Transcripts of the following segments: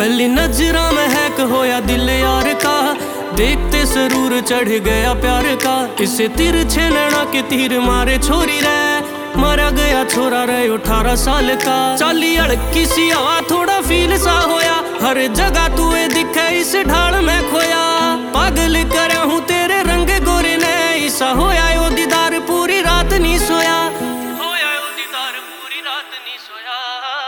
पहली नजरा में हैक होया दिल यार का, देखते जरूर चढ़ गया प्यार का। इसे तिरछे नैना के तीर मारे छोरी रे, मारा गया छोरा रे 18 साल का। चाली अड़की सी हवा थोड़ा फील सा होया, हर जगह तू दिखे इस ढाल में खोया। पागल करा हूँ तेरे रंग गोरे ने, ऐसा होया ओ दीदार पूरी रात नहीं सोया, होया ओ दीदार पूरी रात नहीं सोया।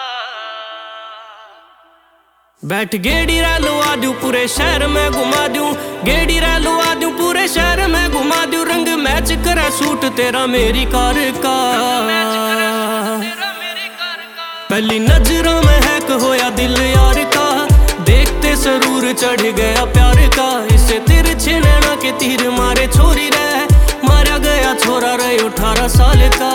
बैठ गेड़ी रे लुआ दूं पूरे शहर में घुमा दूं, गेड़ी रे लुआ दूं पूरे शहर में घुमा दूं। रंग मैच करे सूट तेरा मेरी कार का, पहली नजरों में हैक होया दिल यार का, देखते जरूर चढ़ गया प्यार का। इसे तिरछे नैना के तीर मारे छोरी रे, मारा गया छोरा रे 18 साल का।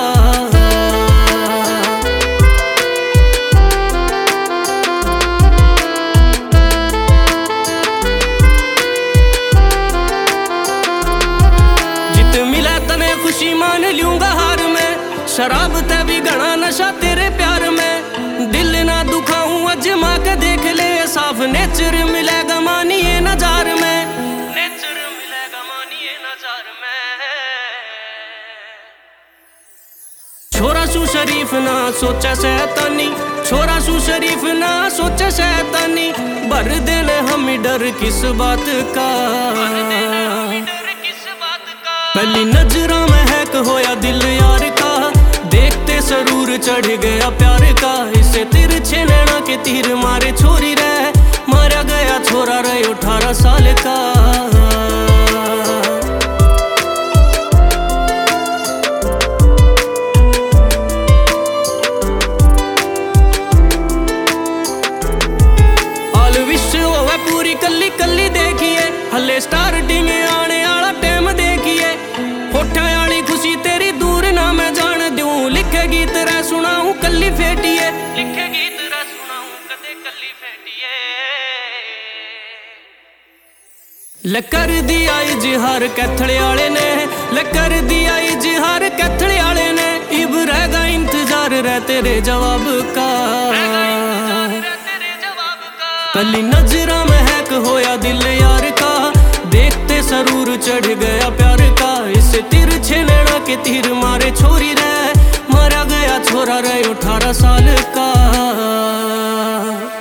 खुशी मान लूंगा हार में, शराब ते भी घना नशा तेरे प्यार में। दिल ना दुखाऊं अजमा के देख ले, साफ नेचर मिलेगा मानिए नजार में, नेचर मिलेगा मानिए नजार में। छोरा सू शरीफ ना सोचा शैतानी, छोरा सू शरीफ ना सोचा शैतानी। भर देने हम डर किस बात का, पहली नजरों में हैक होया दिल यार का, देखते जरूर चढ़ गया प्यार का। इसे तिरछे नैना के तीर मारे छोरी रे, मारा गया छोरा रे 18 साल का। ऑल विश होवे पूरी कली कली देखिए, हले स्टार्टिंग आने वाला टाइम देखिए। होठा वाली खुशी तेरी दूर ना मैं जान दूं, लिखे गीत रे सुनाऊं कली फेटिए, लिखे गीत रे सुनाऊं कदे कली फेटिए। लकर दिया इजहार कैथड़े वाले ने, लकर दिया इजहार कैथड़े वाले ने। इब रहेगा इंतजार रे तेरे जवाब का, पहली नजरा में हैक होया दिल यार का, देखते जरूर चढ़ गया प्यार का। इसे तिरछे नैना के तीर मारे छोरी रे, मारा गया छोरा रे 18 साल का।